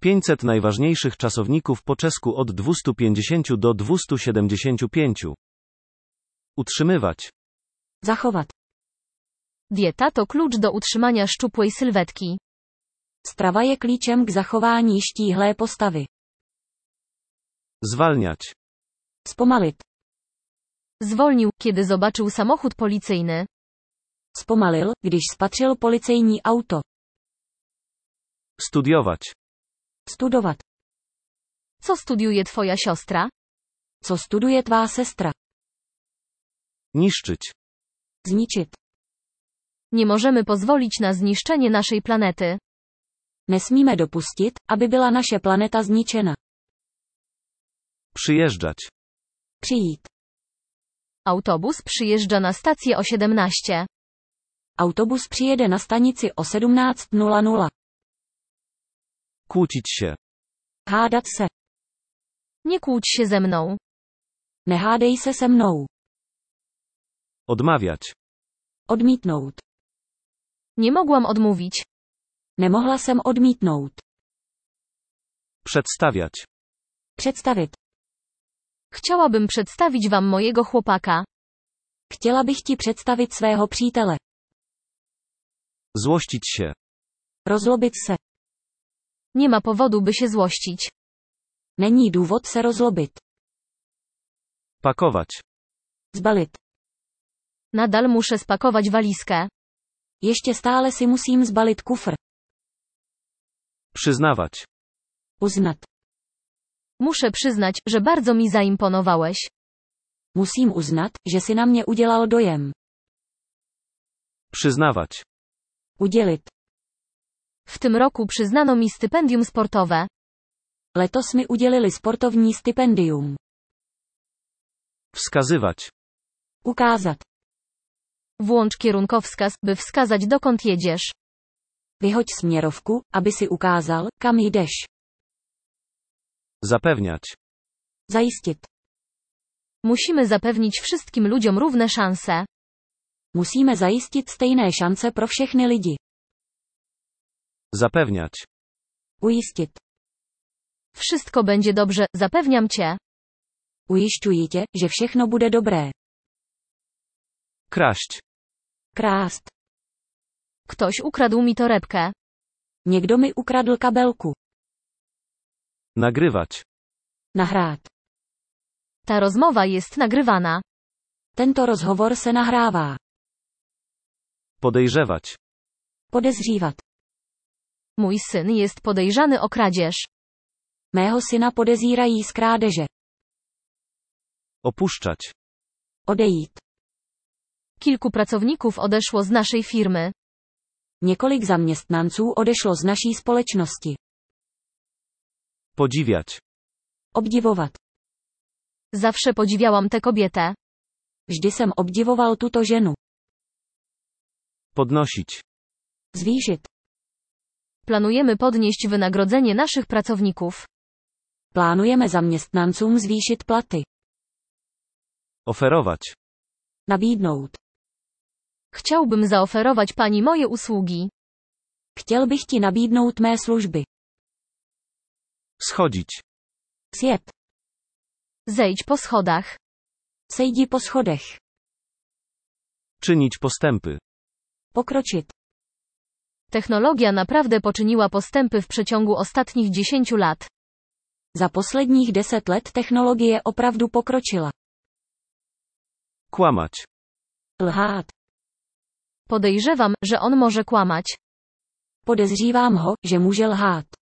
500 najważniejszych czasowników po czesku od 250 do 275. Utrzymywać. Zachovat. Dieta to klucz do utrzymania szczupłej sylwetki. Strava je klíčem k zachování štíhlé postavy. Zwalniać. Zpomalit. Zwolnił, kiedy zobaczył samochód policyjny. Zpomalil, když spatřil policejní auto. Studiować. Studovat. Co studiuje twoja siostra? Co studuje tvá sestra? Niszczyć. Zničit. Nie możemy pozwolić na zniszczenie naszej planety. Nesmíme dopustit, aby byla naše planeta zničena. Przyjeżdżać. Přijít. Autobus przyjeżdża na stację o 17. Autobus přijede na stanici o 17:00. Kłócić się. Hádat se. Nie kłóć się ze mną. Nehádej se mnou. Odmawiać. Odmítnout. Nie mogłam odmówić. Nemohla jsem odmítnout. Przedstawiać. Představit. Chciałabym przedstawić wam mojego chłopaka. Chtěla bych ti představit svého přítele. Złościć się. Rozlobit se. Nie ma powodu, by się złościć. Není důvod se rozlobit. Pakować. Zbalit. Nadal muszę spakować walizkę. Ještě stále si musím zbalit kufr. Przyznawać. Uznat. Muszę przyznać, że bardzo mi zaimponowałeś. Musím uznat, že si na mě udělal dojem. Przyznawać. Udělit. W tym roku przyznano mi stypendium sportowe. Letos mi udělili sportovní stipendium. Wskazywać. Ukázat. Włącz kierunkowskaz, by wskazać dokąd jedziesz. Vyhoď směrovku, aby si ukázal, kam jdeš. Zapewniać. Zajistit. Musimy zapewnić wszystkim ludziom równe szanse. Musíme zajistit stejné šance pro všechny lidi. Zapewniać. Ujistit. Wszystko będzie dobrze, zapewniam cię. Ujišťuji tě, že všechno bude dobré. Kraść. Krást. Ktoś ukradł mi torebkę. Někdo mi ukradl kabelku. Nagrywać. Nahrát. Ta rozmowa jest nagrywana. Tento rozhovor se nahrává. Podejrzewać. Podezřívat. Mój syn jest podejrzany o kradzież. Mého syna podezírají z krádeže. Opuszczać. Odejít. Kilku pracowników odeszło z naszej firmy. Několik zaměstnanců odešlo z naší společnosti. Podziwiać. Obdivovat. Zawsze podziwiałam tę kobietę. Vždy jsem obdivoval tuto ženu. Podnosić. Zvýšit. Planujemy podnieść wynagrodzenie naszych pracowników. Plánujeme zaměstnancům zvýšit platy. Oferować. Nabídnout. Chciałbym zaoferować pani moje usługi. Chtěl bych ti nabídnout mé služby. Schodzić. Sjet. Zejdź po schodach. Sejdi po schodech. Czynić postępy. Pokročit. Technologia naprawdę poczyniła postępy w przeciągu ostatnich 10 lat. Za posledních 10 let technologie opravdu pokročila. Kłamać. Lhát. Podejrzewam, że on może kłamać. Podezřívám ho, že může lhát.